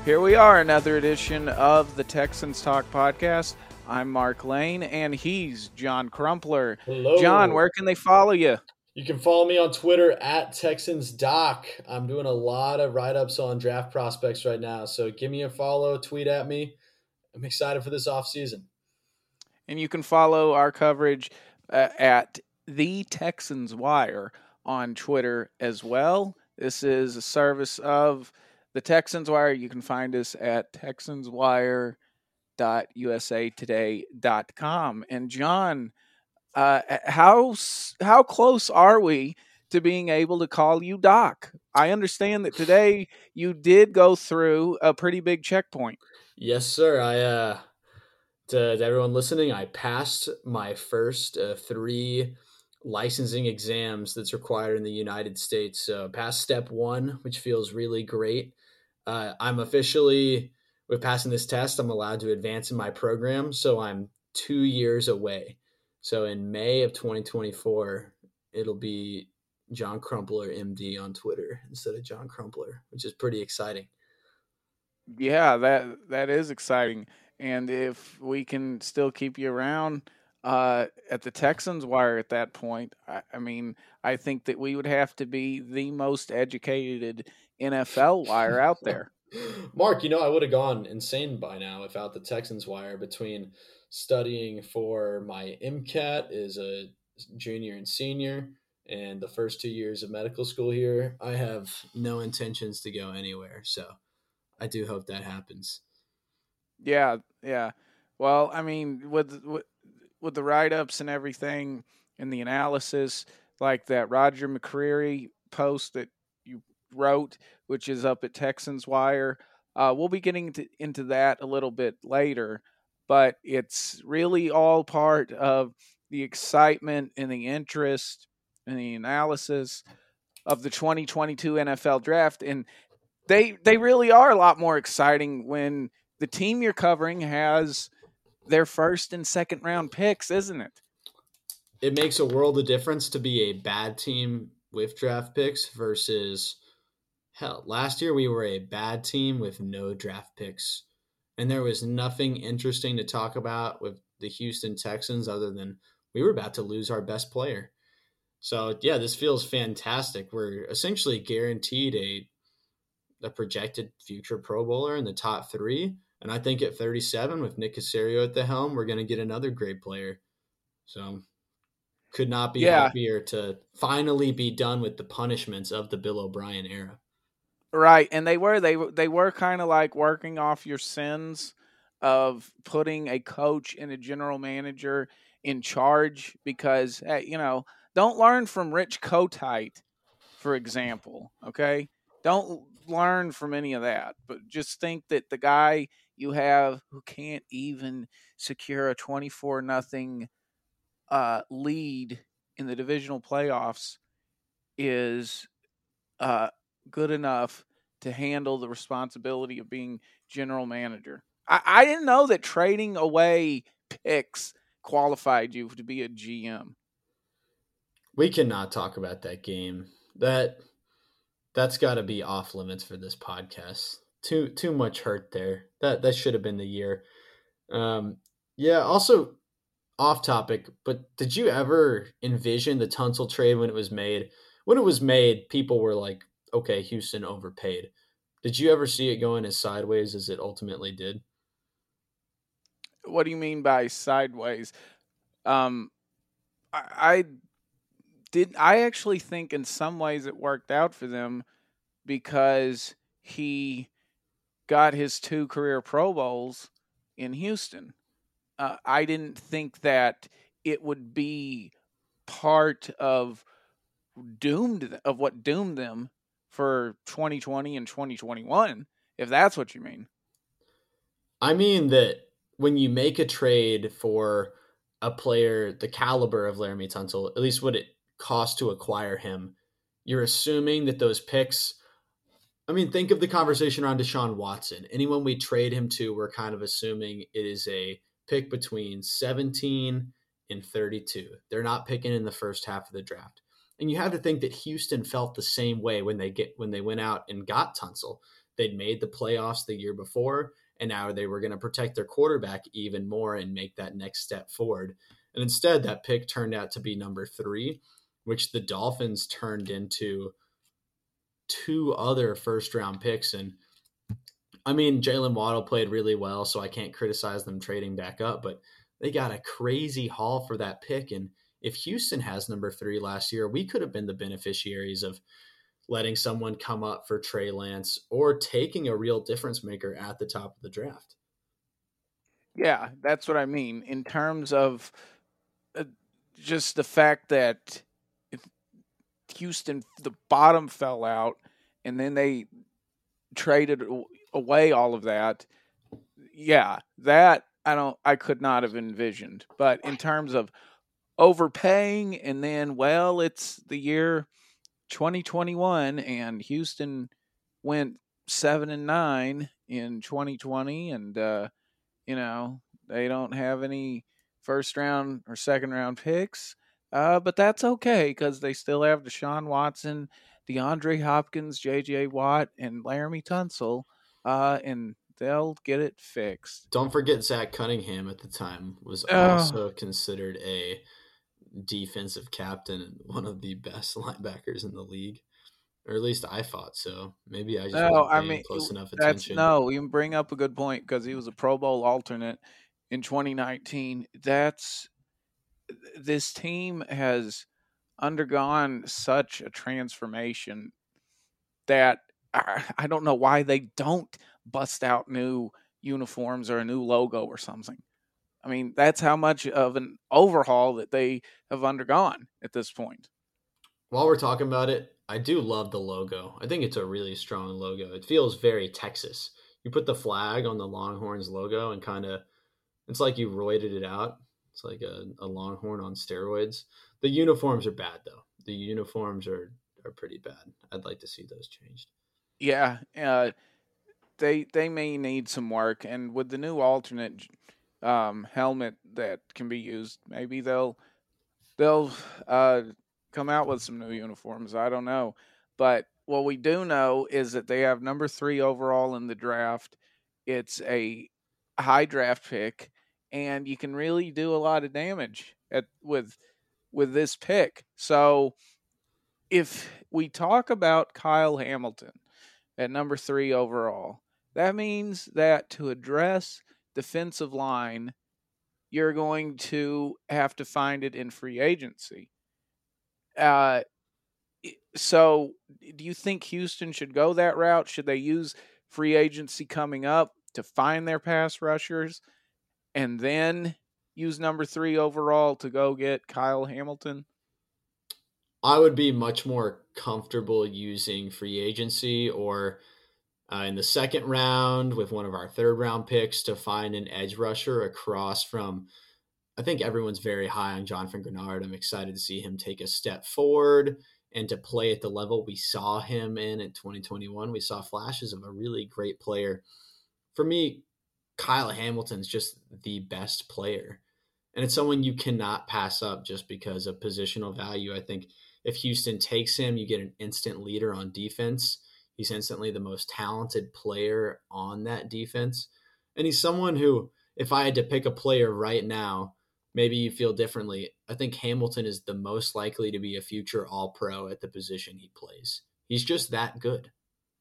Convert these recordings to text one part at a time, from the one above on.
Here we are, another edition of the Texans Talk podcast. I'm Mark Lane, and he's John Crumpler. Hello. John, where can they follow you? You can follow me on Twitter at TexansDoc. I'm doing a lot of write-ups on draft prospects right now, so give me a follow, tweet at me. I'm excited for this offseason. And you can follow our coverage at The Texans Wire on Twitter as well. This is a service of the Texans Wire. You can find us at texanswire.usatoday.com. And John, how close are we to being able to call you Doc? I understand that today you did go through a pretty big checkpoint. Yes, sir. To everyone listening, I passed my first 3 licensing exams that's required in the United States. So past step 1, which feels really great. I'm officially, with passing this test, I'm allowed to advance in my program. So I'm 2 years away. So in May of 2024, it'll be John Crumpler MD on Twitter instead of John Crumpler, which is pretty exciting. Yeah, that is exciting. And if we can still keep you around at the Texans Wire at that point, I mean, I think that we would have to be the most educated NFL wire out there. Mark, I would have gone insane by now without the Texans Wire. Between studying for my MCAT as a junior and senior and the first 2 years of medical school here, I have no intentions to go anywhere. So I do hope that happens. Yeah, yeah. Well, I mean, with the write ups and everything and the analysis, like that Roger McCreary post that you wrote, which is up at Texans Wire, we'll be getting into that a little bit later. But it's really all part of the excitement and the interest and the analysis of the 2022 NFL draft. And they really are a lot more exciting when the team you're covering has their first and second round picks, isn't it? It makes a world of difference to be a bad team with draft picks versus, hell, last year we were a bad team with no draft picks. And there was nothing interesting to talk about with the Houston Texans other than we were about to lose our best player. So, yeah, this feels fantastic. We're essentially guaranteed a projected future Pro Bowler in the top 3. And I think at 37, with Nick Caserio at the helm, we're going to get another great player. So, could not be Yeah, happier to finally be done with the punishments of the Bill O'Brien era. right. And they were kind of like working off your sins of putting a coach and a general manager in charge because hey, don't learn from Rich Kotite, for example. Okay, don't learn from any of that, but just think that the guy you have who can't even secure a 24-0 lead in the divisional playoffs is uh, good enough to handle the responsibility of being general manager. I didn't know that trading away picks qualified you to be a GM. We cannot talk about that game. That's got to be off limits for this podcast. Too much hurt there. That should have been the year. Yeah. Also, off topic, but did you ever envision the Tunsil trade when it was made? When it was made, people were like, "Okay, Houston overpaid." Did you ever see it going as sideways as it ultimately did? What do you mean by sideways? Um, I did. I actually think in some ways it worked out for them because he got his 2 career Pro Bowls in Houston. I didn't think that it would be part of what doomed them for 2020 and 2021, if that's what you mean. I mean that when you make a trade for a player the caliber of Laramie Tunsil, at least what it costs to acquire him, you're assuming that those picks. I mean, think of the conversation around Deshaun Watson. Anyone we trade him to, we're kind of assuming it is a pick between 17 and 32. They're not picking in the first half of the draft. And you have to think that Houston felt the same way when they went out and got Tunsil. they'd made the playoffs the year before, and now they were going to protect their quarterback even more and make that next step forward. And instead, that pick turned out to be number 3, which the Dolphins turned into 2 other first round picks. And I mean, Jalen Waddle played really well, so I can't criticize them trading back up, but they got a crazy haul for that pick. And if Houston has number 3 last year, we could have been the beneficiaries of letting someone come up for Trey Lance or taking a real difference maker at the top of the draft. Yeah, that's what I mean in terms of uh, just the fact that Houston, the bottom fell out, and then they traded away all of that. Yeah, that I could not have envisioned. But in terms of overpaying, and then, well, it's the year 2021, and Houston went 7-9 in 2020, and they don't have any first round or second round picks. But that's okay because they still have Deshaun Watson, DeAndre Hopkins, J.J. Watt, and Laramie Tunsil, and they'll get it fixed. Don't forget Zach Cunningham at the time was Oh, also considered a defensive captain and one of the best linebackers in the league. Or at least I thought so. Maybe I just no, wasn't I paying mean close enough that's attention. no. You bring up a good point because he was a Pro Bowl alternate in 2019. That's this team has undergone such a transformation that I don't know why they don't bust out new uniforms or a new logo or something. I mean, that's how much of an overhaul that they have undergone at this point. While we're talking about it, I do love the logo. I think it's a really strong logo. It feels very Texas. You put the flag on the Longhorns logo and kind of, it's like you roided it out. It's like a Longhorn on steroids. The uniforms are bad, though. The uniforms are pretty bad. I'd like to see those changed. Yeah, they may need some work, and with the new alternate helmet that can be used, maybe they'll come out with some new uniforms. I don't know, but what we do know is that they have number 3 overall in the draft. It's a high draft pick, and you can really do a lot of damage with this pick. So if we talk about Kyle Hamilton at number 3 overall, that means that to address defensive line, you're going to have to find it in free agency. Uh, so, do you think Houston should go that route? Should they use free agency coming up to find their pass rushers and then use number 3 overall to go get Kyle Hamilton? I would be much more comfortable using free agency or in the second round with one of our third round picks to find an edge rusher across from. I think everyone's very high on Jonathan Grenard. I'm excited to see him take a step forward and to play at the level we saw him in 2021. We saw flashes of a really great player. For me, Kyle Hamilton's just the best player. And it's someone you cannot pass up just because of positional value. I think if Houston takes him, you get an instant leader on defense. He's instantly the most talented player on that defense. And he's someone who, if I had to pick a player right now, maybe you feel differently. I think Hamilton is the most likely to be a future All Pro at the position he plays. He's just that good.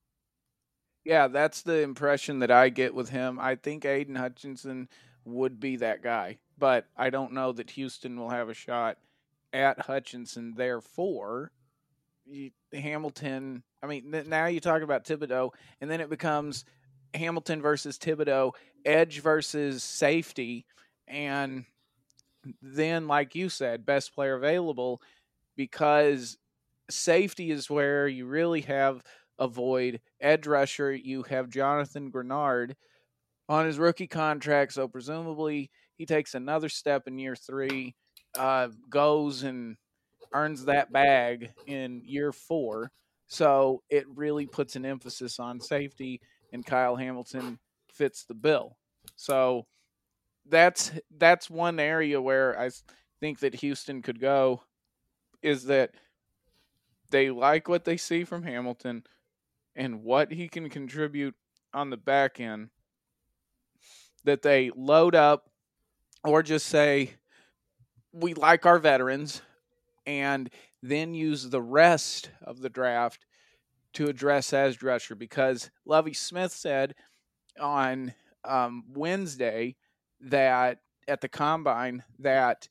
Yeah, that's the impression that I get with him. I think Aiden Hutchinson would be that guy, but I don't know that Houston will have a shot at Hutchinson. Therefore, Hamilton. I mean, now you talk about Thibodeau, and then it becomes Hamilton versus Thibodeau, edge versus safety, and then, like you said, best player available because safety is where you really have a void. Edge rusher, you have Jonathan Grenard on his rookie contract, so presumably he takes another step in year 3, goes and earns that bag in year 4. So it really puts an emphasis on safety, and Kyle Hamilton fits the bill. So that's one area where I think that Houston could go is that they like what they see from Hamilton and what he can contribute on the back end, that they load up or just say, we like our veterans, and then use the rest of the draft to address edge rusher. Because Lovie Smith said on Wednesday that at the combine that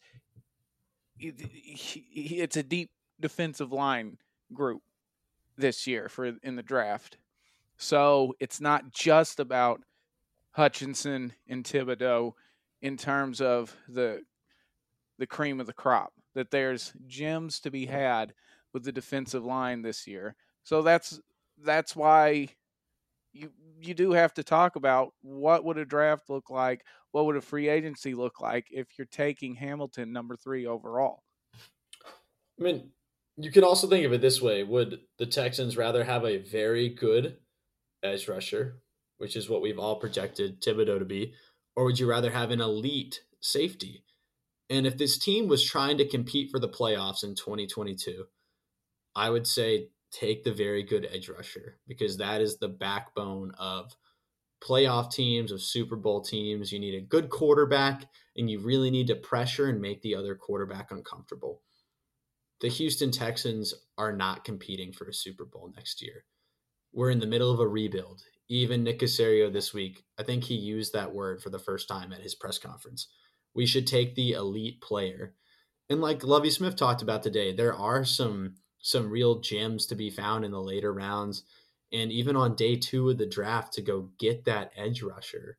it's a deep defensive line group this year for in the draft. So it's not just about Hutchinson and Thibodeaux in terms of the cream of the crop. That there's gems to be had with the defensive line this year. So that's why you do have to talk about what would a draft look like, what would a free agency look like if you're taking Hamilton number 3 overall. I mean, you can also think of it this way. Would the Texans rather have a very good edge rusher, which is what we've all projected Thibodeaux to be, or would you rather have an elite safety? And if this team was trying to compete for the playoffs in 2022, I would say take the very good edge rusher because that is the backbone of playoff teams, of Super Bowl teams. You need a good quarterback, and you really need to pressure and make the other quarterback uncomfortable. The Houston Texans are not competing for a Super Bowl next year. We're in the middle of a rebuild. Even Nick Caserio this week, I think he used that word for the first time at his press conference. We should take the elite player. And like Lovie Smith talked about today, there are some real gems to be found in the later rounds. And even on day 2 of the draft to go get that edge rusher.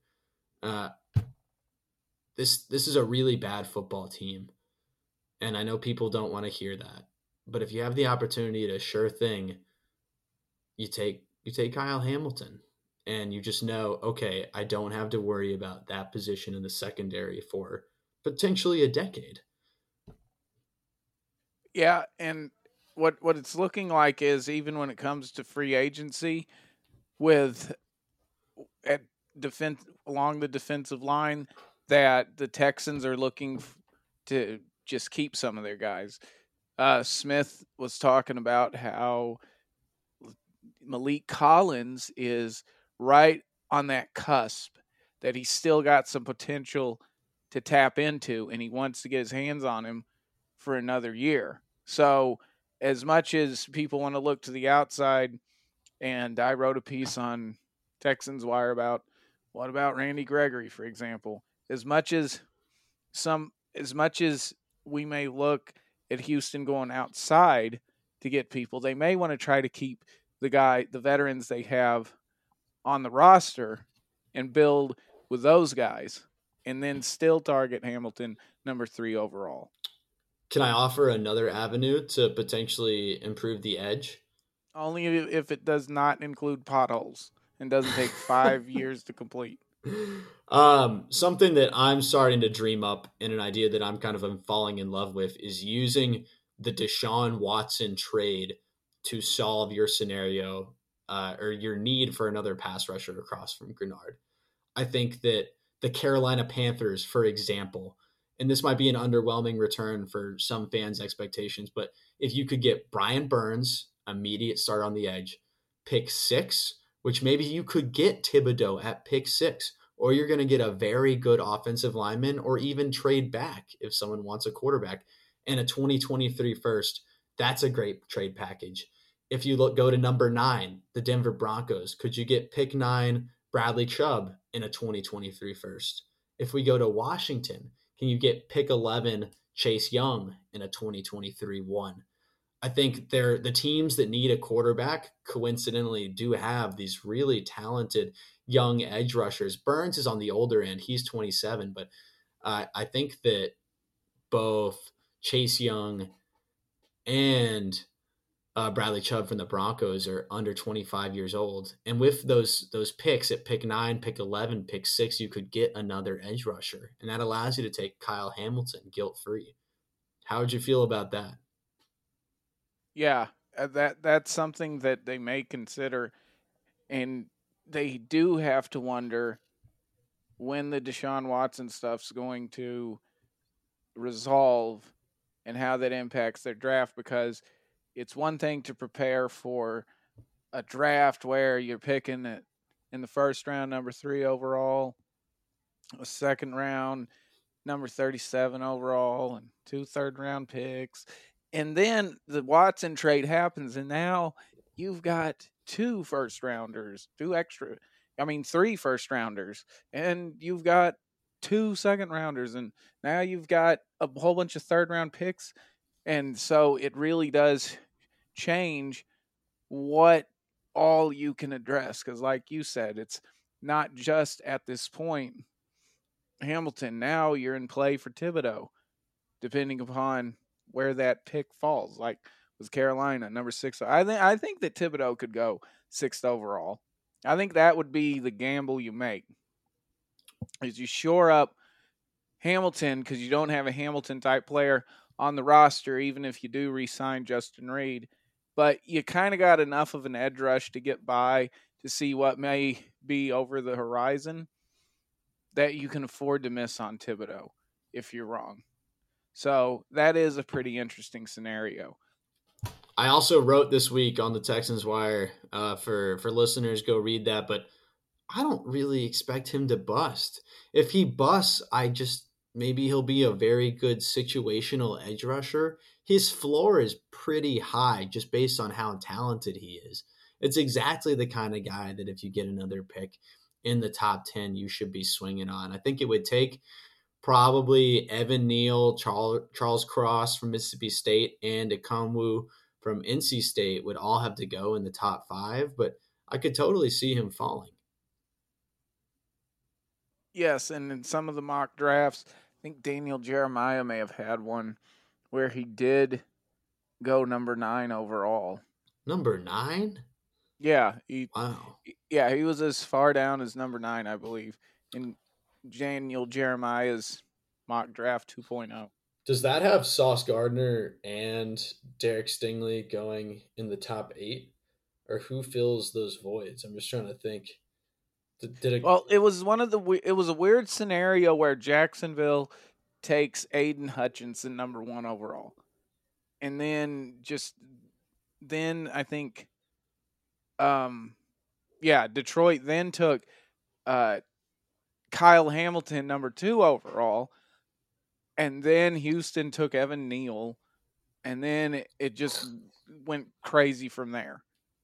This is a really bad football team. And I know people don't want to hear that. But if you have the opportunity to sure thing, you take Kyle Hamilton. And you just know, okay, I don't have to worry about that position in the secondary for potentially a decade. Yeah, and what it's looking like is even when it comes to free agency with at defense along the defensive line that the Texans are looking to just keep some of their guys. Smith was talking about how Malik Collins is right on that cusp, that he's still got some potential to tap into, and he wants to get his hands on him for another year. So, as much as people want to look to the outside, and I wrote a piece on Texans Wire about what about Randy Gregory, for example. As much as we may look at Houston going outside to get people, they may want to try to keep the veterans they have on the roster and build with those guys and then still target Hamilton number 3 overall. Can I offer another avenue to potentially improve the edge? Only if it does not include potholes and doesn't take 5 years to complete. Something that I'm starting to dream up and an idea that I'm kind of falling in love with is using the Deshaun Watson trade to solve your scenario or your need for another pass rusher across from Grenard. I think that the Carolina Panthers, for example, and this might be an underwhelming return for some fans' expectations, but if you could get Brian Burns, immediate start on the edge, pick 6, which maybe you could get Thibodeaux at pick 6, or you're going to get a very good offensive lineman, or even trade back if someone wants a quarterback, and a 2023 first, that's a great trade package. If you go to number 9, the Denver Broncos, could you get pick 9, Bradley Chubb in a 2023 first? If we go to Washington, can you get pick 11, Chase Young in a 2023 1? I think the teams that need a quarterback coincidentally do have these really talented young edge rushers. Burns is on the older end. He's 27, but I think that both Chase Young and Bradley Chubb from the Broncos are under 25 years old. And with those picks at pick 9, pick 11, pick 6, you could get another edge rusher. And that allows you to take Kyle Hamilton guilt-free. How would you feel about that? Yeah, that's something that they may consider, and they do have to wonder when the Deshaun Watson stuff's going to resolve and how that impacts their draft, because it's one thing to prepare for a draft where you're picking it in the first round, number 3 overall, a second round, number 37 overall, and 2 third-round picks. And then the Watson trade happens, and now you've got 2 first rounders, 3 first rounders, and you've got 2 second rounders, and now you've got a whole bunch of third round picks. And so it really does change what all you can address. Because, like you said, it's not just at this point Hamilton. Now you're in play for Thibodeau, depending upon where that pick falls. Like was Carolina number 6. I think that Thibodeau could go 6th overall. I think that would be the gamble you make. Is you shore up Hamilton because you don't have a Hamilton type player on the roster, even if you do re-sign Justin Reed. But you kind of got enough of an edge rush to get by to see what may be over the horizon that you can afford to miss on Thibodeau if you're wrong. So that is a pretty interesting scenario. I also wrote this week on the Texans Wire for listeners, go read that. But I don't really expect him to bust. If he busts, maybe he'll be a very good situational edge rusher. His floor is pretty high just based on how talented he is. It's exactly the kind of guy that if you get another pick in the top 10, you should be swinging on. I think it would take probably Evan Neal, Charles Cross from Mississippi State, and Okonwu from NC State would all have to go in the top 5, but I could totally see him falling. Yes, and in some of the mock drafts, I think Daniel Jeremiah may have had one where he did go number 9 overall. Number 9? Yeah, Wow. Yeah, he was as far down as number 9, I believe, in Daniel Jeremiah's mock draft 2.0. Does that have Sauce Gardner and Derek Stingley going in the top 8? Or who fills those voids? I'm just trying to think. Well, it was it was a weird scenario where Jacksonville takes Aiden Hutchinson number 1 overall. And then I think Detroit then took Kyle Hamilton number 2 overall, and then Houston took Evan Neal, and then it just went crazy from there.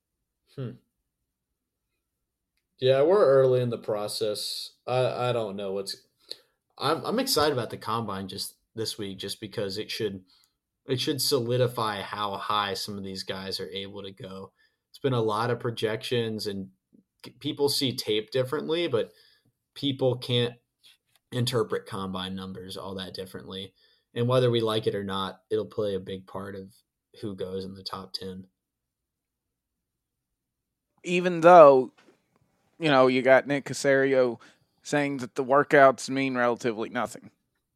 Yeah, we're early in the process. I don't know what's. I'm excited about the combine just this week, just because it should solidify how high some of these guys are able to go. It's been a lot of projections, and people see tape differently, but people can't interpret combine numbers all that differently. And whether we like it or not, it'll play a big part of who goes in the top 10. Even though, you got Nick Caserio saying that the workouts mean relatively nothing.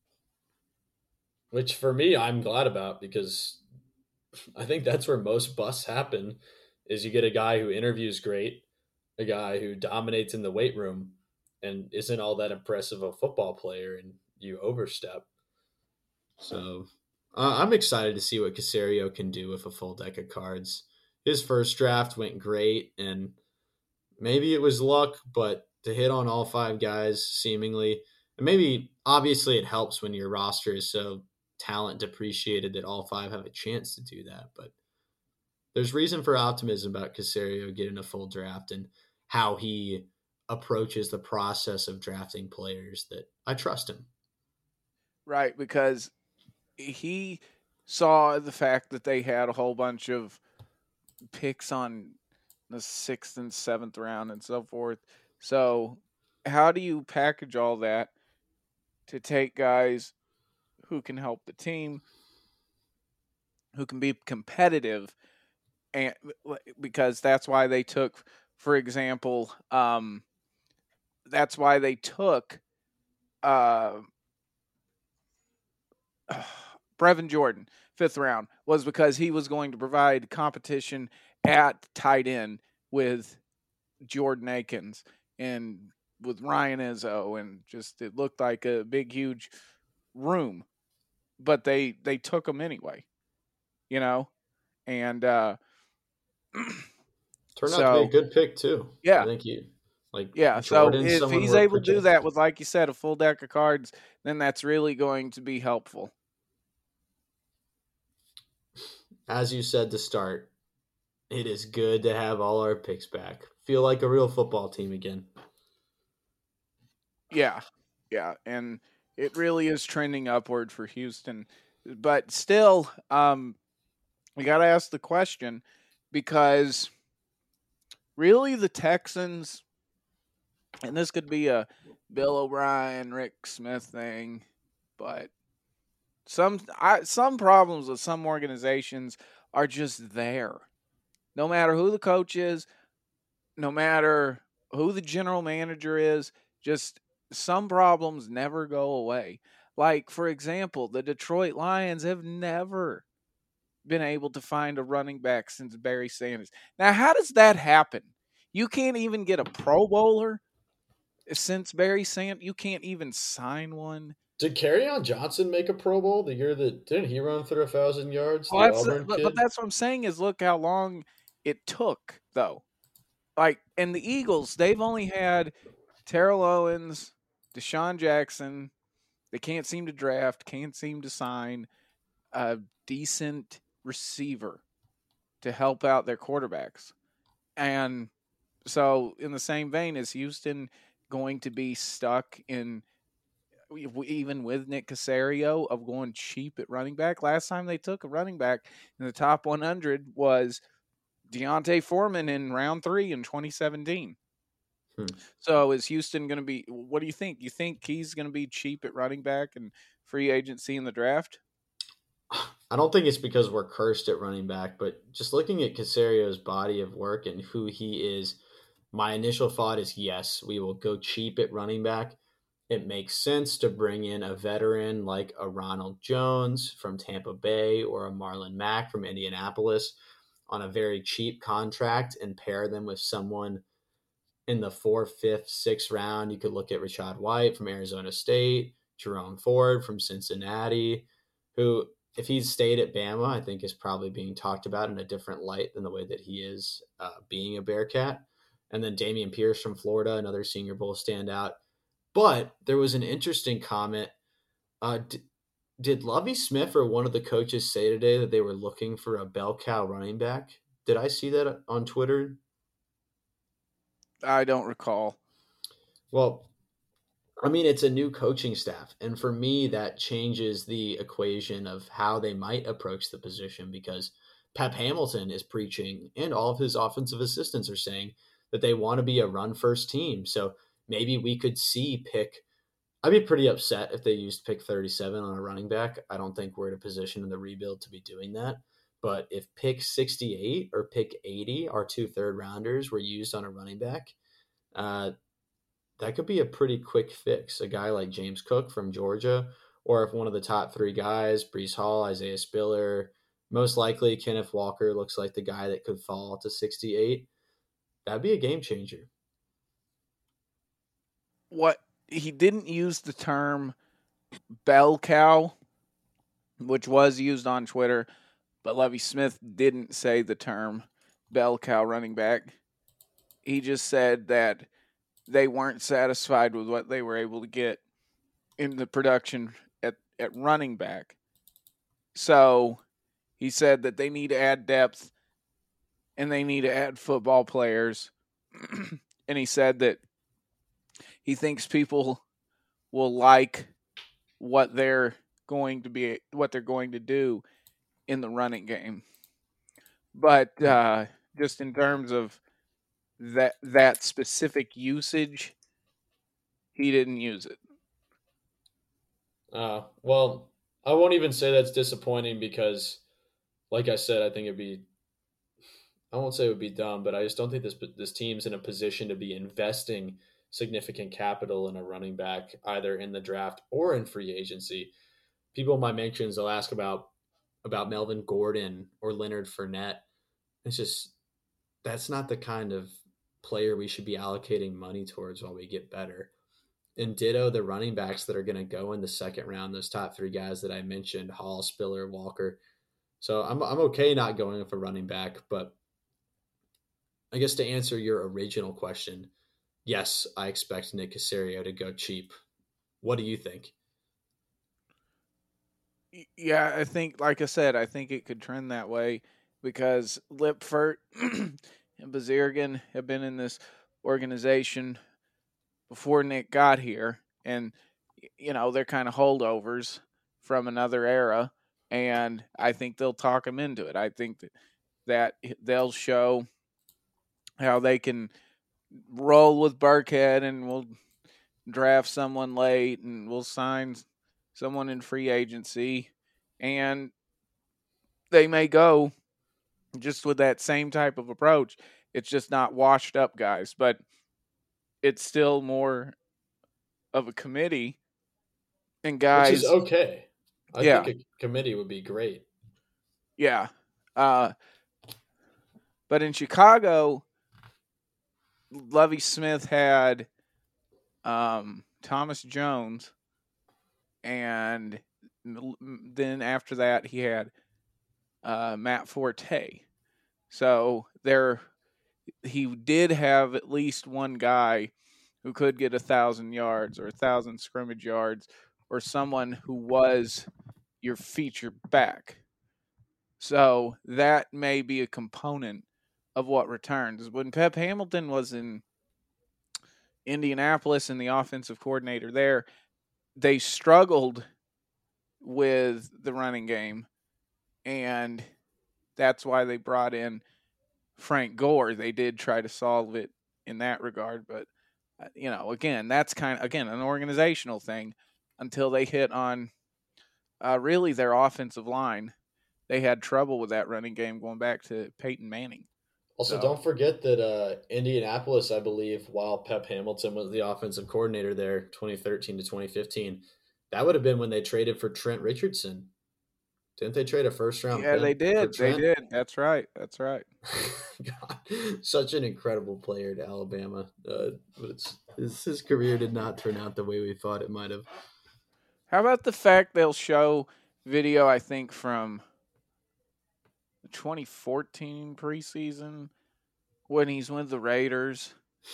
Which for me, I'm glad about, because I think that's where most busts happen, is you get a guy who interviews great, a guy who dominates in the weight room and isn't all that impressive a football player, and you overstep. So I'm excited to see what Caserio can do with a full deck of cards. His first draft went great, and maybe it was luck, but to hit on all 5 guys seemingly, and maybe obviously it helps when your roster is so talent depreciated that all 5 have a chance to do that. But there's reason for optimism about Caserio getting a full draft and how he approaches the process of drafting players, that I trust him. Right, because he saw the fact that they had a whole bunch of picks on the 6th and 7th round and so forth. So how do you package all that to take guys who can help the team, who can be competitive, and because that's why they took, for example, that's why they took Brevin Jordan 5th round, was because he was going to provide competition at tight end with Jordan Akins and with Ryan Izzo, and just it looked like a big huge room, but they took him anyway, and Turned out to be a So good pick too. I yeah, think he like yeah. So Jordan's if someone he's we're able to do that projecting. with, like you said, a full deck of cards, then that's really going to be helpful. As you said to start, it is good to have all our picks back. Feel like a real football team again. Yeah, yeah, and it really is trending upward for Houston. But still, we got to ask the question because really the Texans, and this could be a Bill O'Brien, Rick Smith thing, but some problems with some organizations are just there. No matter who the coach is, no matter who the general manager is, just some problems never go away. Like, for example, the Detroit Lions have never been able to find a running back since Barry Sanders. Now, how does that happen? You can't even get a Pro Bowler since Barry Sanders. You can't even sign one. Did Kerryon Johnson make a Pro Bowl the year that didn't he run for 1,000 yards? Well, The Auburn but kid. that's what I'm saying is look how long it took though. Like, and the Eagles, they've only had Terrell Owens, Deshaun Jackson. They can't seem to draft, can't seem to sign a decent receiver to help out their quarterbacks. And so, in the same vein, is Houston going to be stuck in, even with Nick Casario, of going cheap at running back? Last time they took a running back in the top 100 was Deontay Foreman in round 3 in 2017. Hmm. So is Houston going to be? What do you think? You think he's going to be cheap at running back and free agency in the draft? I don't think it's because we're cursed at running back, but just looking at Casario's body of work and who he is, my initial thought is yes, we will go cheap at running back. It makes sense to bring in a veteran like a Ronald Jones from Tampa Bay or a Marlon Mack from Indianapolis on a very cheap contract and pair them with someone in the fourth, fifth, sixth round. You could look at Rashad White from Arizona State, Jerome Ford from Cincinnati, who, if he's stayed at Bama, I think is probably being talked about in a different light than the way that he is being a Bearcat. And then Damian Pierce from Florida, another Senior Bowl standout. But there was an interesting comment. Did Lovie Smith or one of the coaches say today that they were looking for a bell cow running back? Did I see that on Twitter? I don't recall. Well, I mean, it's a new coaching staff. And for me, that changes the equation of how they might approach the position because Pep Hamilton is preaching, and all of his offensive assistants are saying that they want to be a run first team. So maybe we could see pick. I'd be pretty upset if they used pick 37 on a running back. I don't think we're in a position in the rebuild to be doing that. But if pick 68 or pick 80, our two third rounders, were used on a running back, uh, that could be a pretty quick fix. A guy like James Cook from Georgia, or if one of the top three guys, Brees Hall, Isaiah Spiller, most likely Kenneth Walker looks like the guy that could fall to 68. That'd be a game changer. What he didn't use the term bell cow, which was used on Twitter, but Lovie Smith didn't say the term bell cow running back. He just said that they weren't satisfied with what they were able to get in the production at running back. So he said that they need to add depth and they need to add football players. And he said that he thinks people will like what they're what they're going to do in the running game. But just in terms of that specific usage, he didn't use it. Well, I won't even say that's disappointing because, like I said, I think it'd be. I won't say it would be dumb, but I just don't think this team's in a position to be investing significant capital in a running back either in the draft or in free agency. People in my mentions they'll ask about Melvin Gordon or Leonard Fournette. It's just that's not the kind of player we should be allocating money towards while we get better. And ditto the running backs that are going to go in the second round, those top three guys that I mentioned, Hall, Spiller, Walker. So I'm okay not going with a running back, but I guess to answer your original question, yes, I expect Nick Caserio to go cheap. What do you think? Yeah, I think, like I said, I think it could trend that way because Lipfert and Bazirgan have been in this organization before Nick got here, and they're kind of holdovers from another era, and I think they'll talk him into it. I think that they'll show how they can roll with Burkhead, and we'll draft someone late, and we'll sign someone in free agency, and they may go just with that same type of approach. It's just not washed up guys, but it's still more of a committee and Which is guys. okay. I think Yeah, a committee would be great. yeah. Uh, but in Chicago, Lovey Smith had Thomas Jones, and then after that he had Matt Forte. So he did have at least one guy who could get 1,000 yards or 1,000 scrimmage yards, or someone who was your feature back. So that may be a component of what returns. When Pep Hamilton was in Indianapolis and the offensive coordinator there, they struggled with the running game, and that's why they brought in Frank Gore. They did try to solve it in that regard, but again, that's kind of an organizational thing until they hit on really their offensive line. They had trouble with that running game going back to Peyton Manning. Also, So don't forget that Indianapolis, I believe, while Pep Hamilton was the offensive coordinator there, 2013 to 2015, that would have been when they traded for Trent Richardson. Didn't they trade a first round yeah, they pick for did. They Trent? did. That's right. That's right. God, such an incredible player to Alabama. But his career did not turn out the way we thought it might have. How about the fact they'll show video? I think from the 2014 preseason when he's with the Raiders,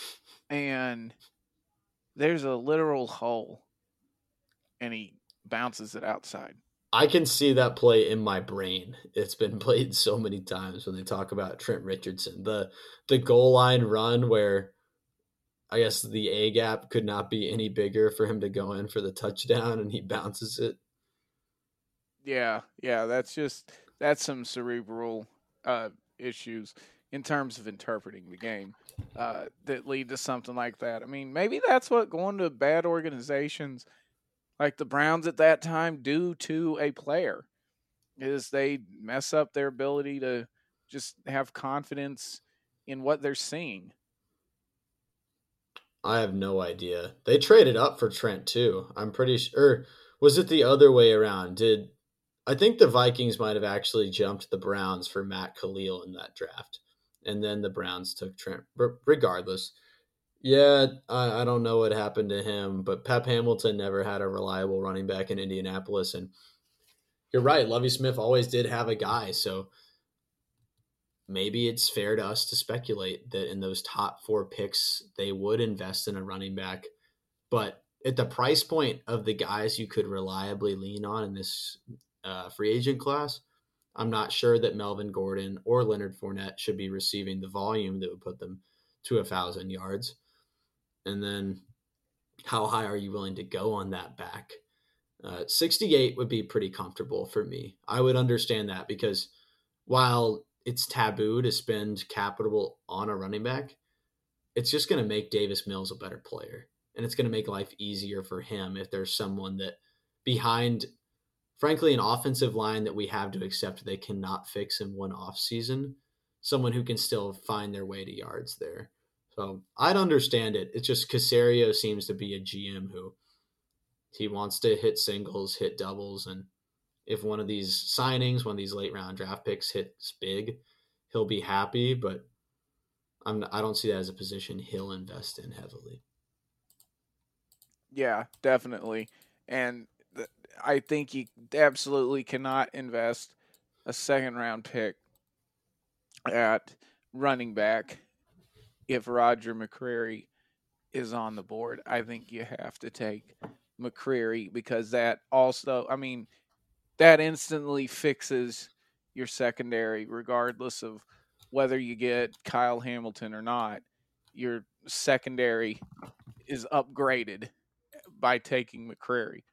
and there's a literal hole, and he bounces it outside. I can see that play in my brain. It's been played so many times when they talk about Trent Richardson. The goal line run where I guess the A gap could not be any bigger for him to go in for the touchdown and he bounces it. Yeah, yeah, that's some cerebral issues in terms of interpreting the game that lead to something like that. I mean, maybe that's what going to bad organizations like the Browns at that time do to a player is they mess up their ability to just have confidence in what they're seeing. I have no idea. They traded up for Trent too. I'm pretty sure. Was it the other way around? Did I think the Vikings might have actually jumped the Browns for Matt Khalil in that draft, and then the Browns took Trent. Regardless, yeah, I don't know what happened to him, but Pep Hamilton never had a reliable running back in Indianapolis, and you're right. Lovey Smith always did have a guy, so maybe it's fair to us to speculate that in those top four picks, they would invest in a running back. But at the price point of the guys you could reliably lean on in this free agent class, I'm not sure that Melvin Gordon or Leonard Fournette should be receiving the volume that would put them to 1,000 yards. And then how high are you willing to go on that back? 68 would be pretty comfortable for me. I would understand that because while it's taboo to spend capital on a running back, it's just going to make Davis Mills a better player. And it's going to make life easier for him if there's someone that behind, frankly, an offensive line that we have to accept they cannot fix in one off season, someone who can still find their way to yards there. So I'd understand it. It's just Caserio seems to be a GM who he wants to hit singles, hit doubles, and if one of these signings, one of these late round draft picks hits big, he'll be happy. But I don't see that as a position he'll invest in heavily. Yeah, definitely. And I think he absolutely cannot invest a second round pick at running back if Roger McCreary is on the board. I think you have to take McCreary because that also, I mean, that instantly fixes your secondary, regardless of whether you get Kyle Hamilton or not. Your secondary is upgraded by taking McCreary.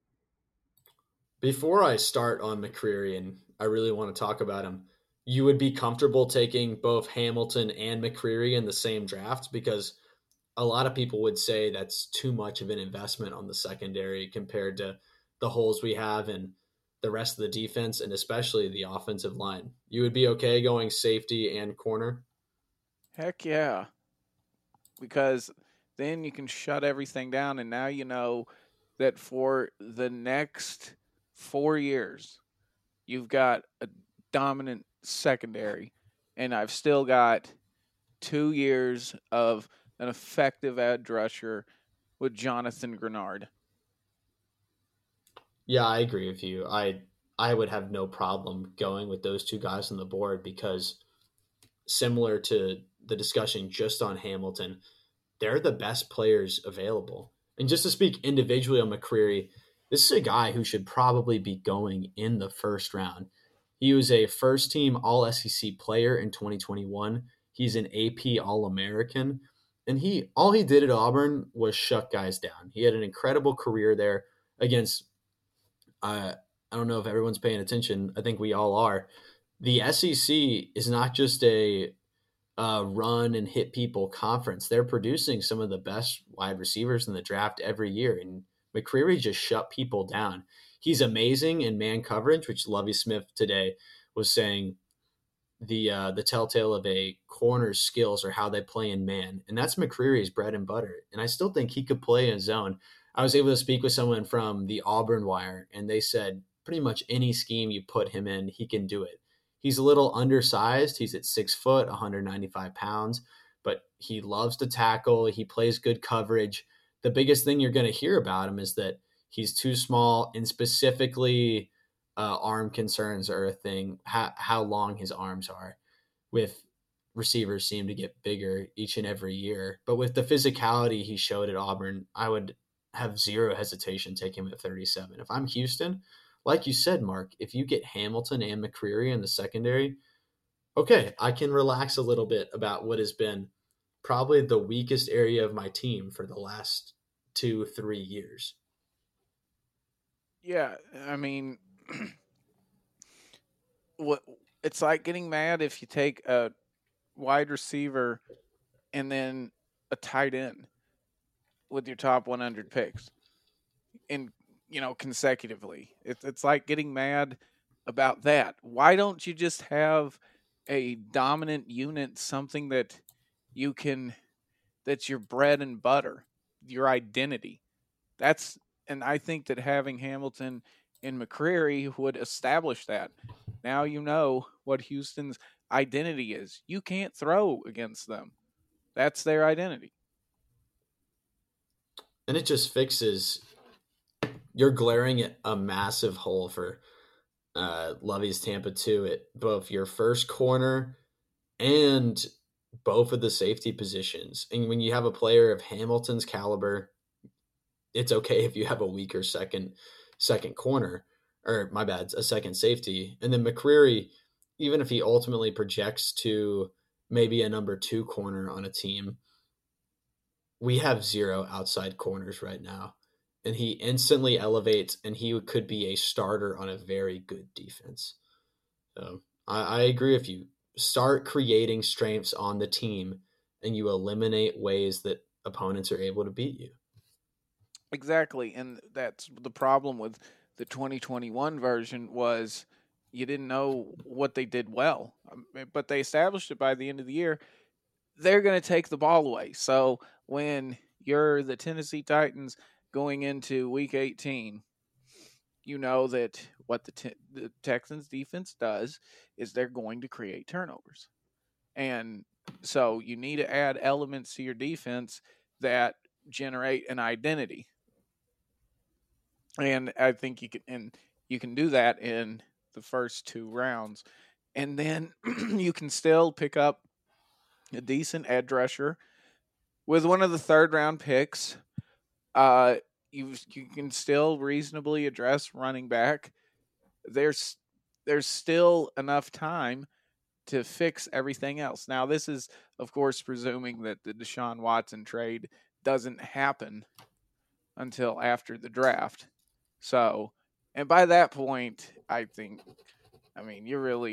Before I start on McCreary, and I really want to talk about him, you would be comfortable taking both Hamilton and McCreary in the same draft because a lot of people would say that's too much of an investment on the secondary compared to the holes we have in the rest of the defense and especially the offensive line. You would be okay going safety and corner? Heck yeah, because then you can shut everything down, and now you know that for the next 4 years, you've got a dominant secondary, and I've still got 2 years of an effective edge rusher with Jonathan Grenard. Yeah, I agree with you. I would have no problem going with those two guys on the board because similar to the discussion just on Hamilton, they're the best players available. And just to speak individually on McCreary, this is a guy who should probably be going in the first round. He was a first team All SEC player in 2021. He's an AP All American. And all he did at Auburn was shut guys down. He had an incredible career there against I don't know if everyone's paying attention. I think we all are. The SEC is not just a run and hit people conference. They're producing some of the best wide receivers in the draft every year, and McCreary just shut people down. He's amazing in man coverage, which Lovie Smith today was saying the telltale of a corner's skills or how they play in man, and that's McCreary's bread and butter. And I still think he could play in zone. I was able to speak with someone from the Auburn Wire, and they said pretty much any scheme you put him in, he can do it. He's a little undersized. He's at 6 foot, 195 pounds, but he loves to tackle. He plays good coverage. The biggest thing you're going to hear about him is that he's too small, and specifically arm concerns are a thing. How long his arms are, with receivers seem to get bigger each and every year. But with the physicality he showed at Auburn, I would have zero hesitation taking him at 37. If I'm Houston, like you said, Mark, if you get Hamilton and McCreary in the secondary, okay, I can relax a little bit about what has been probably the weakest area of my team for the last 2, 3 years. Yeah, I mean, what it's like getting mad if you take a wide receiver and then a tight end with your top 100 picks in consecutively. It's like getting mad about that. Why don't you just have a dominant unit, something that you can that's your bread and butter, your identity. That's and I think that having Hamilton and McCreary would establish that. Now you know what Houston's identity is. You can't throw against them. That's their identity. And it just fixes, you're glaring at a massive hole for Lovey's Tampa 2 at both your first corner and both of the safety positions. And when you have a player of Hamilton's caliber, it's okay if you have a weaker second corner, or my bad, a second safety. And then McCreary, even if he ultimately projects to maybe a number 2 corner on a team, we have zero outside corners right now. And he instantly elevates, and he could be a starter on a very good defense. So I agree with you. Start creating strengths on the team, and you eliminate ways that opponents are able to beat you. Exactly, and that's the problem with the 2021 version was you didn't know what they did well, but they established it by the end of the year. They're going to take the ball away. So when you're the Tennessee Titans going into Week 18, you know that what the Texans defense does is they're going to create turnovers. And so you need to add elements to your defense that generate an identity. And I think you can do that in the first 2 rounds. And then you can still pick up a decent edge rusher with one of the third round picks. Uh, you can still reasonably address running back. There's there's still enough time to fix everything else. Now, this is of course presuming that the Deshaun Watson trade doesn't happen until after the draft. So, and by that point, I think, I mean,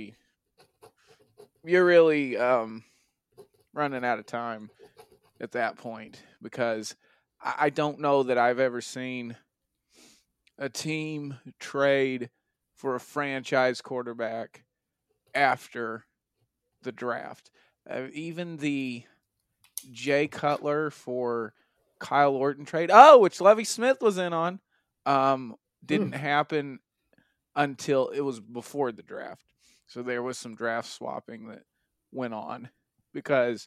you're really running out of time at that point because I don't know that I've ever seen a team trade for a franchise quarterback after the draft. Even the Jay Cutler for Kyle Orton trade, which Levy Smith was in on, didn't happen until it was before the draft. So there was some draft swapping that went on because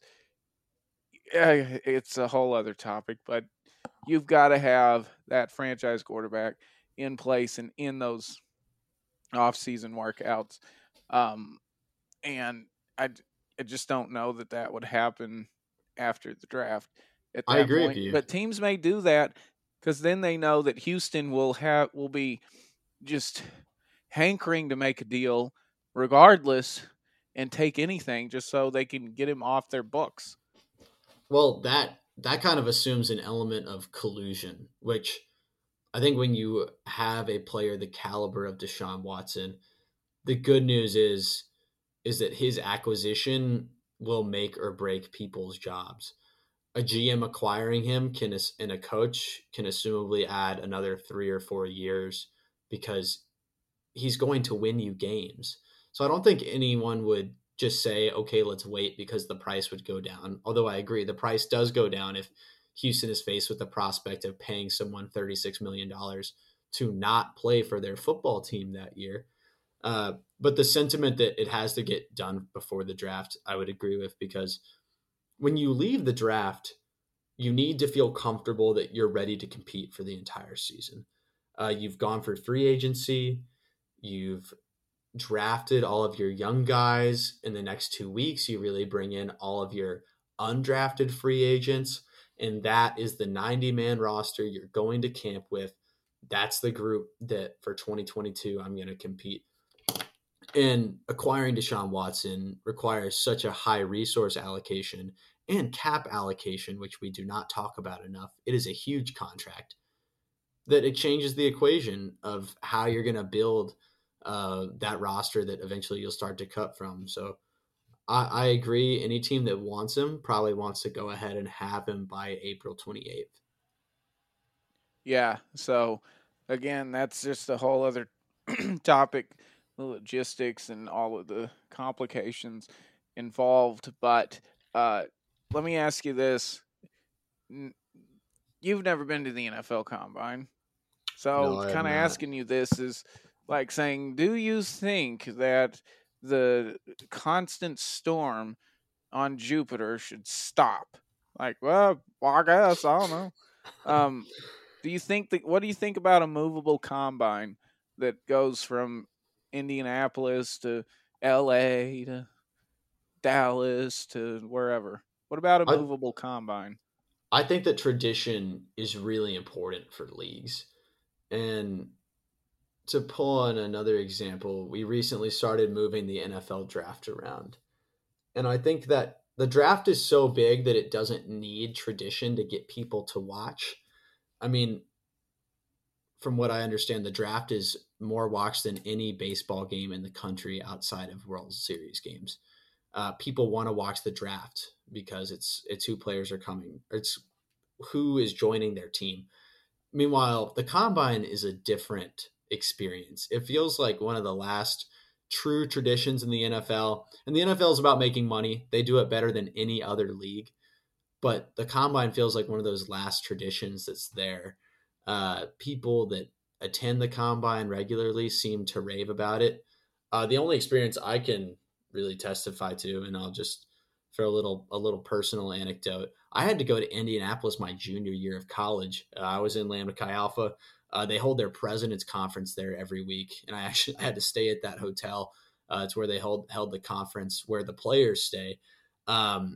it's a whole other topic, but you've got to have that franchise quarterback in place and in those off-season workouts. Um, and I just don't know that that would happen after the draft at I that agree with point. you. But teams may do that because then they know that Houston will be just hankering to make a deal regardless and take anything just so they can get him off their books. Well, that kind of assumes an element of collusion, which I think when you have a player the caliber of Deshaun Watson, the good news is that his acquisition will make or break people's jobs. A GM acquiring him can and a coach can assumably add another 3 or 4 years because he's going to win you games. So I don't think anyone would just say, okay, let's wait because the price would go down. Although I agree, the price does go down if Houston is faced with the prospect of paying someone $36 million to not play for their football team that year. But the sentiment that it has to get done before the draft, I would agree with because when you leave the draft, you need to feel comfortable that you're ready to compete for the entire season. You've gone for free agency. You've drafted all of your young guys. In the next 2 weeks, you really bring in all of your undrafted free agents. And that is the 90-man roster you're going to camp with. That's the group that for 2022, I'm going to compete. And acquiring Deshaun Watson requires such a high resource allocation and cap allocation, which we do not talk about enough. It is a huge contract that it changes the equation of how you're going to build that roster that eventually you'll start to cut from. So I agree. Any team that wants him probably wants to go ahead and have him by April 28th. Yeah. So again, that's just a whole other topic, the logistics and all of the complications involved. But uh, let me ask you this: you've never been to the NFL Combine, so No, I have kind of not. asking you this is like saying, do you think that the constant storm on Jupiter should stop? Like, well, I guess I don't know. Um, do you think that? What do you think about a movable combine that goes from Indianapolis to L.A. to Dallas to wherever? What about a I, movable combine? I think that tradition is really important for leagues. And to pull on another example, we recently started moving the NFL draft around. And I think that the draft is so big that it doesn't need tradition to get people to watch. I mean, from what I understand, the draft is more watched than any baseball game in the country outside of World Series games. People want to watch the draft because it's who players are coming. It's who is joining their team. Meanwhile, the combine is a different experience. It feels like one of the last true traditions in the NFL. And the NFL is about making money. They do it better than any other league. But the combine feels like one of those last traditions that's there. People that attend the combine regularly seem to rave about it. The only experience I can really testify to, and I'll just for a little personal anecdote. I had to go to Indianapolis my junior year of college. I was in Lambda Chi Alpha. They hold their president's conference there every week, and I had to stay at that hotel. It's where they held the conference where the players stay. Um,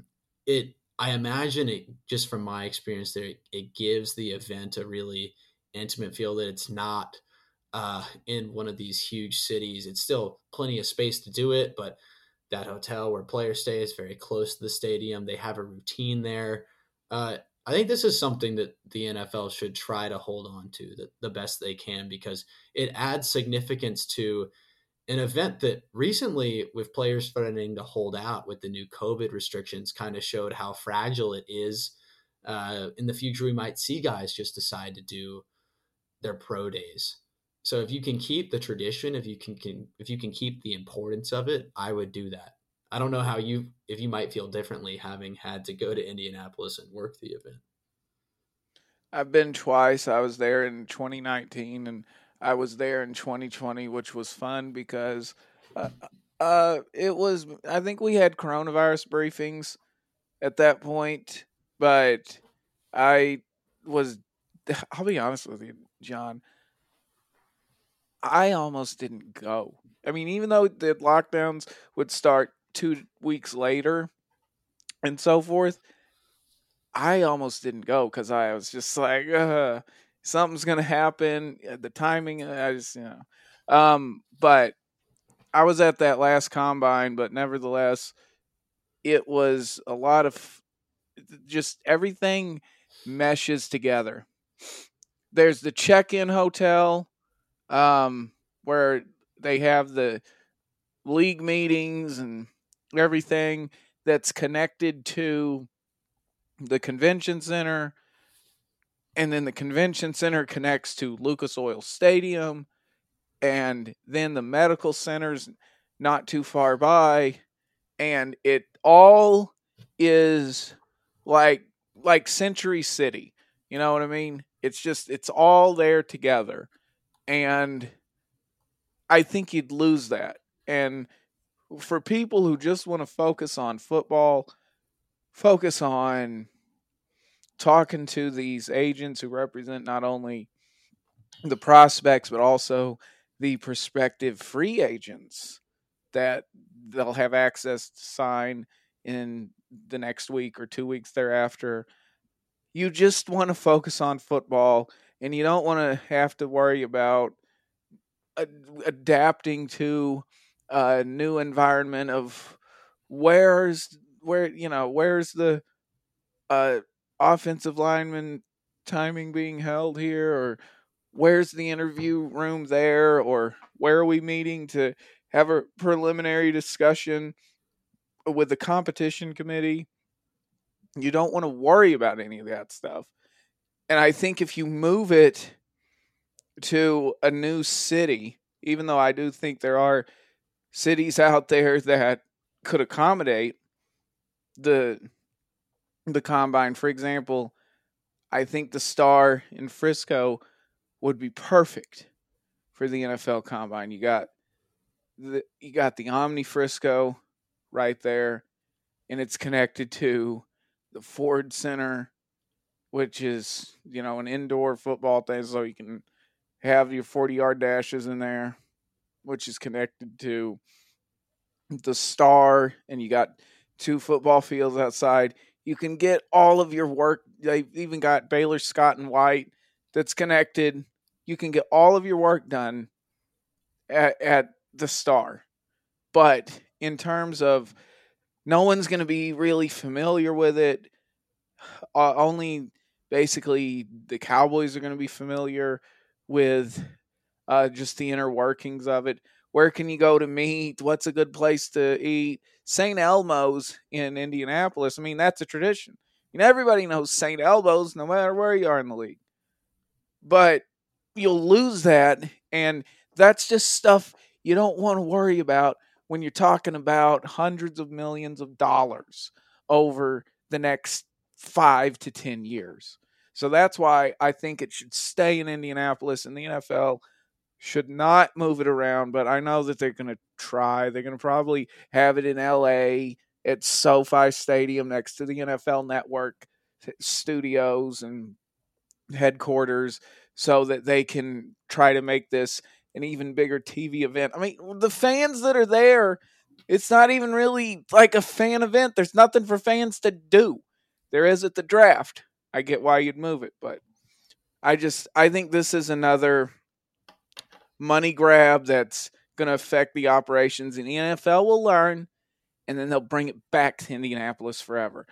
I imagine it, just from my experience there, it gives the event a really intimate feel, that it's not in one of these huge cities. It's still plenty of space to do it, but that hotel where players stay is very close to the stadium. They have a routine there. I think this is something that the NFL should try to hold on to the best they can, because it adds significance to an event that recently, with players threatening to hold out with the new COVID restrictions, kind of showed how fragile it is. In the future, we might see guys just decide to do their pro days. So if you can keep the tradition, if you can keep the importance of it, I would do that. I don't know how you if you might feel differently having had to go to Indianapolis and work the event. I've been twice. I was there in 2019 and I was there in 2020, which was fun because uh, it was, I think we had coronavirus briefings at that point, but I was, I'll be honest with you, John, I almost didn't go. I mean, even though the lockdowns would start 2 weeks later and so forth, I almost didn't go because I was just like, something's gonna happen. The timing, I just, but I was at that last combine, but nevertheless, it was a lot of just everything meshes together. There's the check-in hotel, where they have the league meetings and everything that's connected to the convention center, and then the convention center connects to Lucas Oil Stadium, and then the medical center's not too far by, and it all is like Century City. You know what I mean? It's all there together, and I think you'd lose that. And for people who just want to focus on football, focus on talking to these agents who represent not only the prospects but also the prospective free agents that they'll have access to sign in the next week or 2 weeks thereafter. You just want to focus on football, and you don't want to have to worry about adapting to a new environment of where's the uh, offensive lineman timing being held here, or where's the interview room there, or where are we meeting to have a preliminary discussion with the competition committee. You don't want to worry about any of that stuff. And I think if you move it to a new city, even though I do think there are cities out there that could accommodate the combine. For example, I think the Star in Frisco would be perfect for the NFL combine. You got the Omni Frisco right there, and it's connected to the Ford Center, which is an indoor football thing, so you can have your 40-yard dashes in there, which is connected to the Star, and you got two football fields outside. You can get all of your work. They've even got Baylor Scott and White that's connected. You can get all of your work done at the Star. But in terms of no one's going to be really familiar with it, only basically the Cowboys are going to be familiar with just the inner workings of it. Where can you go to meet? What's a good place to eat? St. Elmo's in Indianapolis. I mean, that's a tradition. Everybody knows St. Elmo's no matter where you are in the league. But you'll lose that, and that's just stuff you don't want to worry about when you're talking about hundreds of millions of dollars over the next 5 to 10 years. So that's why I think it should stay in Indianapolis, and the NFL should not move it around. But I know that they're going to try. They're going to probably have it in LA at SoFi Stadium next to the NFL Network studios and headquarters, so that they can try to make this an even bigger TV event. I mean, the fans that are there, It's not even really like a fan event. There's nothing for fans to do. There is at the draft. I get why you'd move it, but I think this is another money grab that's going to affect the operations, and the NFL will learn, and then they'll bring it back to Indianapolis forever.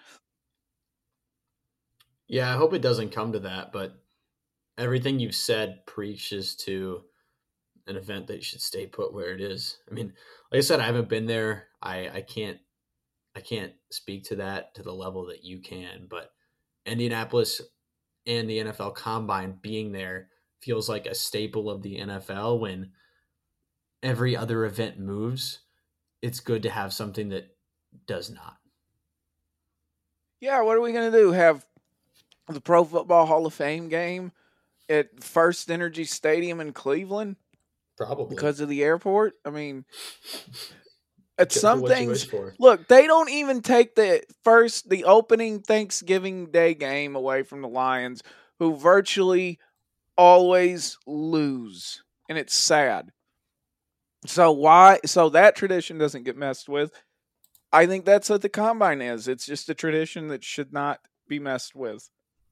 Yeah, I hope it doesn't come to that, but everything you've said preaches to an event that should stay put where it is. I mean, like I said, I haven't been there. I can't speak to that to the level that you can, but Indianapolis and the NFL Combine being there feels like a staple of the NFL. When every other event moves, it's good to have something that does not. Yeah, what are we going to do? Have the Pro Football Hall of Fame game at First Energy Stadium in Cleveland Probably. because of the airport? I mean, at some What you things, wish for. look, they don't even take the opening Thanksgiving Day game away from the Lions, who virtually always lose, and it's sad. So that tradition doesn't get messed with. I think that's what the combine is. It's just a tradition that should not be messed with.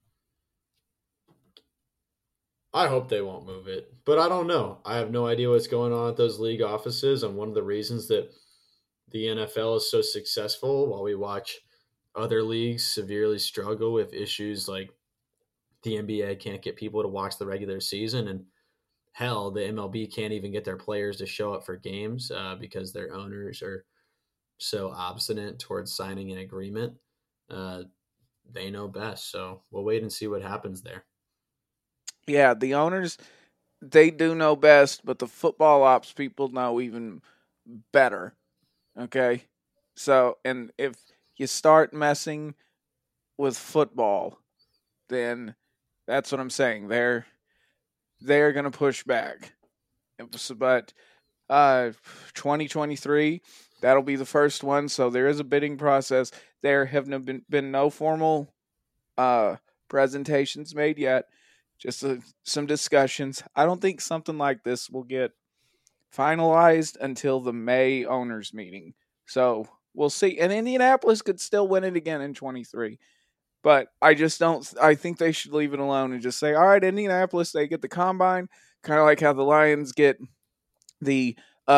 I hope they won't move it, but I don't know. I have no idea what's going on at those league offices, and one of the reasons that the NFL is so successful while we watch other leagues severely struggle with issues like the NBA can't get people to watch the regular season, and hell, the MLB can't even get their players to show up for games because their owners are so obstinate towards signing an agreement. Uh, they know best, so we'll wait and see what happens there. Yeah, the owners, they do know best, but the football ops people know even better. Okay? So, and if you start messing with football, then that's what I'm saying. They're going to push back. But 2023, that'll be the first one. So there is a bidding process. There have been no formal uh, presentations made yet. Just some discussions. I don't think something like this will get finalized until the May owners meeting. So we'll see. And Indianapolis could still win it again in 23. But I just don't. I think they should leave it alone and just say, all right, Indianapolis, they get the combine, kind of like how the Lions get the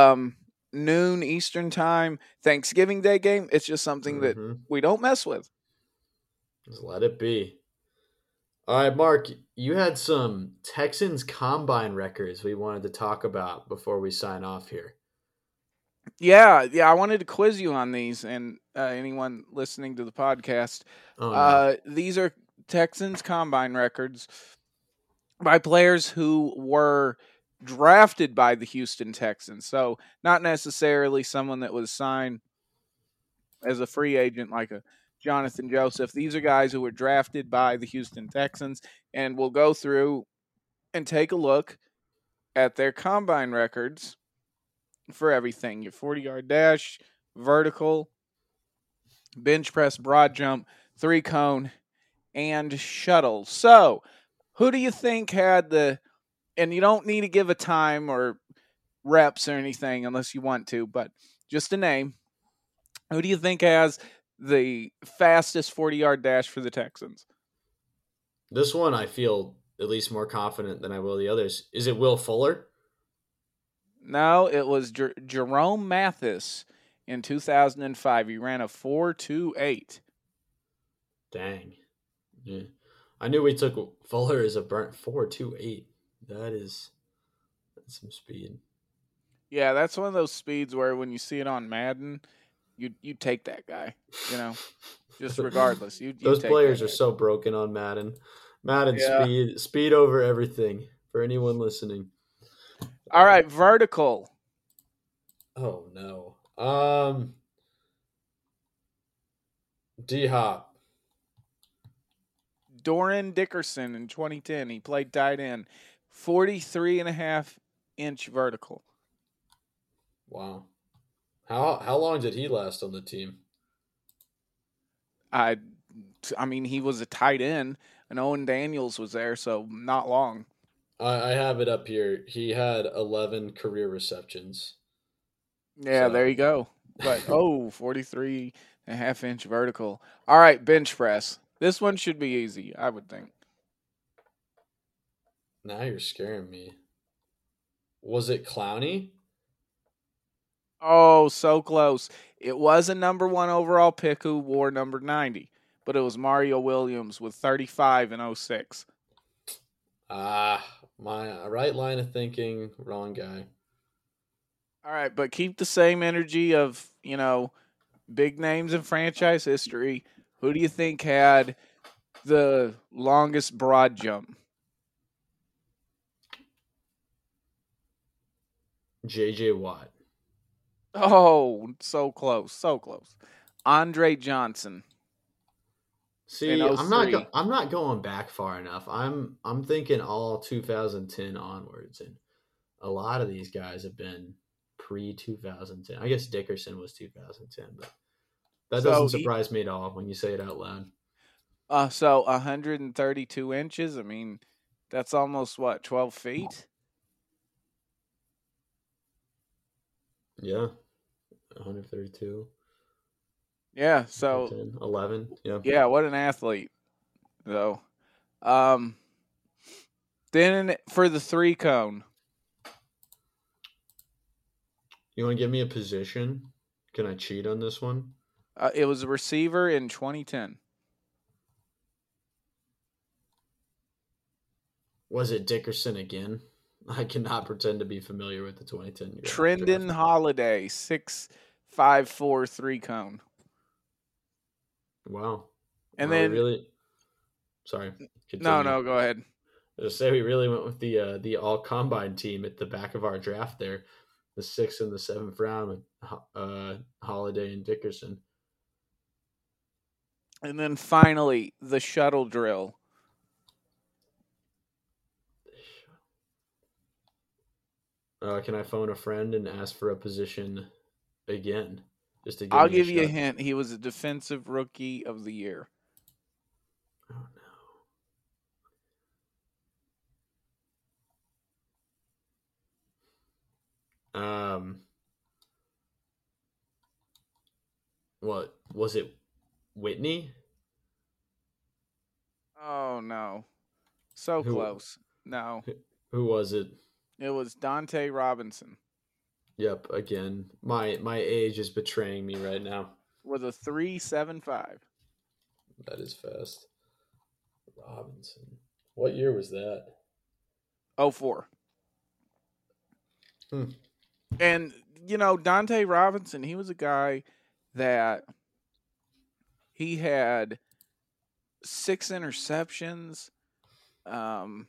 noon Eastern time Thanksgiving Day game. It's just something that Mm-hmm. we don't mess with. Just let it be. All right, Mark, you had some Texans combine records we wanted to talk about before we sign off here. Yeah. I wanted to quiz you on these, and anyone listening to the podcast. Oh, no. These are Texans combine records by players who were drafted by the Houston Texans. So not necessarily someone that was signed as a free agent like a Jonathan Joseph. These are guys who were drafted by the Houston Texans, and we'll go through and take a look at their combine records for everything: your 40-yard dash, vertical, bench press, broad jump, three cone, and shuttle. So, who do you think had the, and you don't need to give a time or reps or anything unless you want to, but just a name. Who do you think has the fastest 40-yard dash for the Texans? This one I feel at least more confident than I will the others. Is it Will Fuller? No, it was Jerome Mathis in 2005. He ran a 4.28. Dang. Yeah. I knew we took Fuller as a burnt 4.28. That's some speed. Yeah, that's one of those speeds where when you see it on Madden, you take that guy. Just regardless, you Those take players that are guy. so broken on Madden. Madden Yeah. speed over everything for anyone listening. All right, vertical. Oh no. D Hop. Doran Dickerson in 2010. He played tight end. 43.5-inch vertical. Wow. How long did he last on the team? I I mean, he was a tight end, and Owen Daniels was there, so not long. I have it up here. He had 11 career receptions. Yeah, there So you go. But 43.5-inch vertical. All right, bench press. This one should be easy, I would think. Now you're scaring me. Was it Clowney? Oh, so close. It was a number 1 overall pick who wore number 90, but it was Mario Williams with 35 and 06. Ah, my right line of thinking, wrong guy. All right, but keep the same energy of, big names in franchise history. Who do you think had the longest broad jump? J.J. Watt. Oh, so close, so close. Andre Johnson in See, '03. I'm not going back far enough. I'm thinking all 2010 onwards, and a lot of these guys have been pre 2010. I guess Dickerson was 2010, but that doesn't So surprise me at all when you say it out loud. so 132 inches. I mean, that's almost what, 12 feet? Yeah, 132, Yeah. So 10, 11. Yeah. yeah, what an athlete, though. Um, then for the 3-cone, You want to give me a position? Can I cheat on this one? it was a receiver in 2010. Was it Dickerson again? I cannot pretend to be familiar with the 2010 Trendon draft. Holiday, 6'5'4", 3-cone. Wow. And Are we then really? Sorry. no, Continue. no, go ahead. Just say we really went with the all combine team at the back of our draft there, the 6th and the 7th round with Holiday and Dickerson. And then finally, the shuttle drill. Can I phone a friend and ask for a position again, just to give I'll me a give you a shot? hint. He was a defensive rookie of the year. Oh no. What was it? Whitney? Oh no, so Who? close. No, Who was it? it was Dante Robinson Yep. Again, my age is betraying me right now. with a 3.75. That is fast. Robinson. What year was that? 04. Hmm. And Dante Robinson, he was a guy that he had 6 interceptions. Um,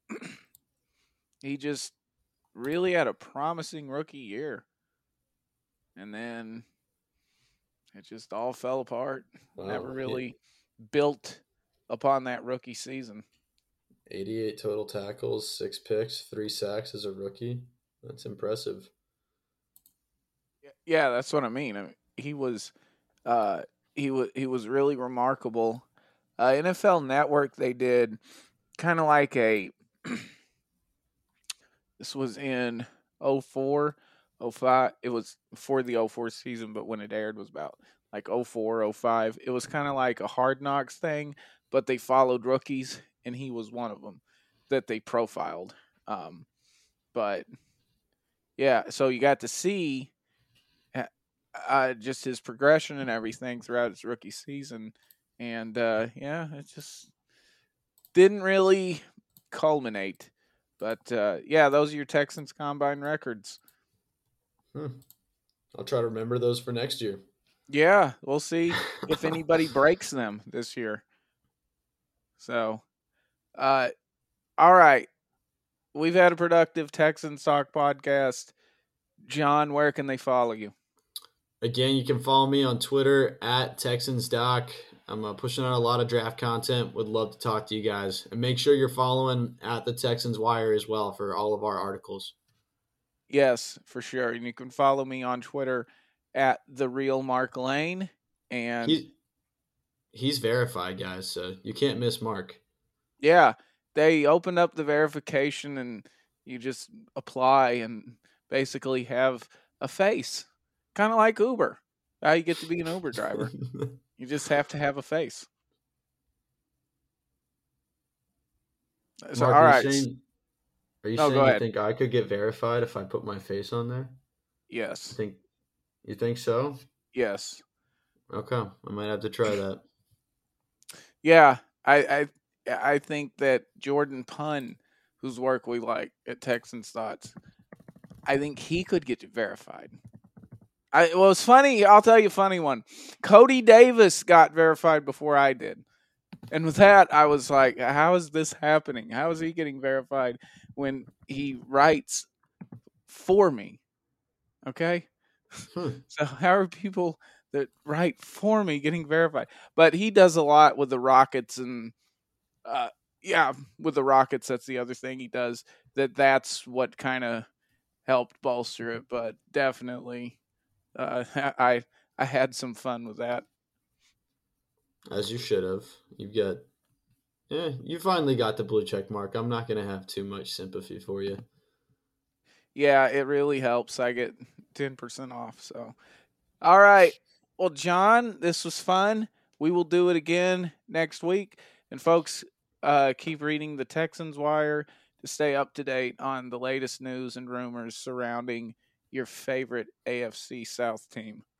he just really had a promising rookie year, and then it just all fell apart. Never Wow. really built upon that rookie season. 88 total tackles, 6 picks, 3 sacks as a rookie. That's impressive. Yeah, that's what I mean. He was, uh, he was really remarkable. NFL Network, they did kind of like a. This was in 04, 05. It was for the 04 season, but when it aired was about like 04, 05. It was kind of like a Hard Knocks thing, but they followed rookies, and he was one of them that they profiled. But yeah, so you got to see just his progression and everything throughout his rookie season. And yeah, it just didn't really culminate. But yeah, those are your Texans combine records. Hmm. I'll try to remember those for next year. Yeah, we'll see if anybody breaks them this year. So, uh, all right. We've had a productive Texans Talk podcast. John, where can they follow you? Again, you can follow me on Twitter at TexansDoc. I'm pushing out a lot of draft content. Would love to talk to you guys. And make sure you're following at the Texans Wire as well for all of our articles. Yes, for sure. And you can follow me on Twitter at the real Mark Lane. And He's verified, guys, so you can't miss Mark. yeah, they opened up the verification and you just apply and basically have a face. Kind of like Uber. How you get to be an Uber driver. You just have to have a face. So, Mark, all right. are you No, go saying you ahead. think I could get verified if I put my face on there? You Yes. think you think so? Yes. Okay, I might have to try that. Yeah. I think that Jordan Punn, whose work we like at Texans Thoughts, I think he could get verified. Well, it's funny. I'll tell you a funny one. Cody Davis got verified before I did. And with that, I was like, how is this happening? How is he getting verified when he writes for me? Okay. So how are people that write for me getting verified? But he does a lot with the Rockets and uh yeah, with the Rockets, that's the other thing he does. That's what kind of helped bolster it, but definitely I I had some fun with that. As you should have. You finally got the blue check mark. I'm not gonna have too much sympathy for you. Yeah, it really helps. I get 10% off. So, all right. Well, John, this was fun. We will do it again next week. And folks, keep reading the Texans Wire to stay up to date on the latest news and rumors surrounding your favorite AFC South team.